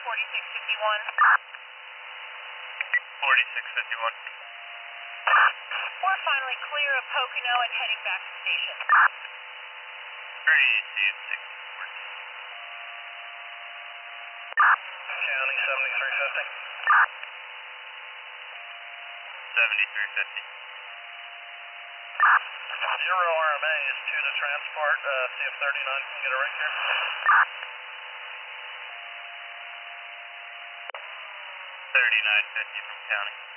4651. 4651. We're finally clear of Pocono and heading back to station. Pretty easy at 64. County 7350. 7350. 0 RMA is 2 to transport. See if 39 can get a rig here. 3950 from county.